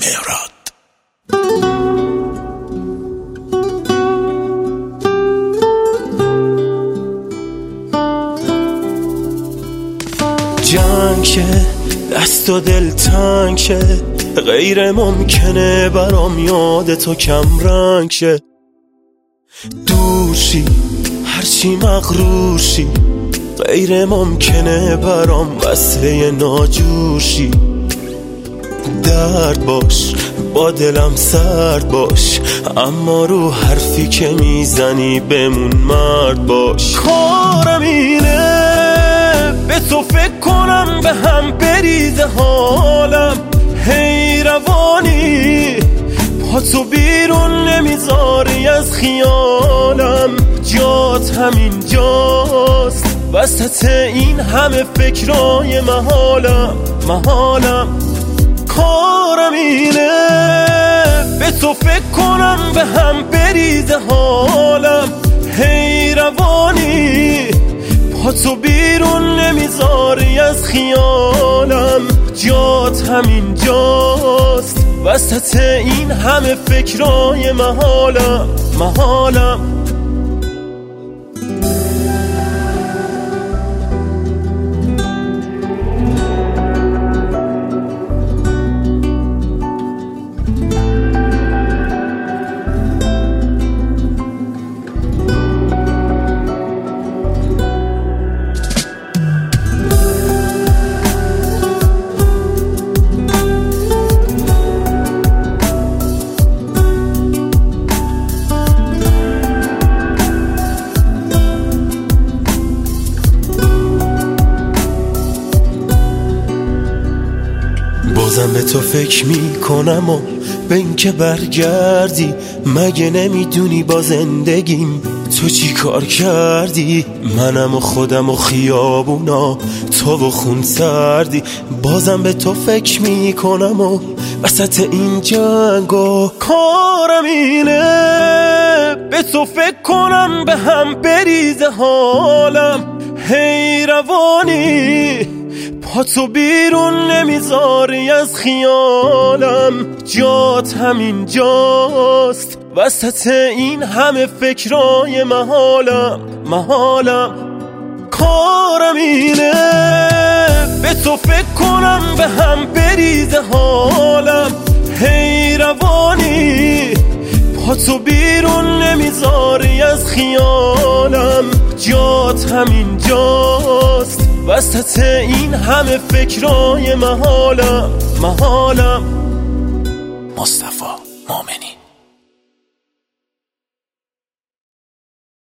مهراد. جنگ شه دست و دل تنگ شه، غیر ممکنه برام یاد تو کم رنگ شه. دور شی هرچی مغرور شی، غیر ممکنه برام وصله ناجور شی. درد باش با دلم سرد باش، اما رو حرفی که میزنی بمون مرد باش. کارم اینه به تو فکر کنم، به هم بریزه حالم. هی روانی با تو بیرون نمیذاری از خیالم. جات همین جاست وسط این همه فکرای محالم. کارم اینه به تو فکر کنم، به هم بریزه حالم. هی روانی با تو بیرون نمیذاری از خیالم. جات همین جاست وسط این همه فکرای محالم. بازم به تو فکر میکنم و به این که برگردی. مگه نمیدونی با زندگیم تو چی کار کردی؟ منم و خودم و خیابونا، تو و خون سردی. بازم به تو فکر میکنم و وسط این جنگو. کارم اینه به تو فکر کنم، به هم بریزه حالم. هی روانی با تو بیرون نمیذاری از خیالم. جات همین جاست وسط این همه فکرای محالم. کارم اینه به تو فکر کنم، به هم بریزه حالم. هی روانی با تو بیرون نمیذاری از خیالم. جات همین جاست وسط این همه فکرای محالم. مصطفی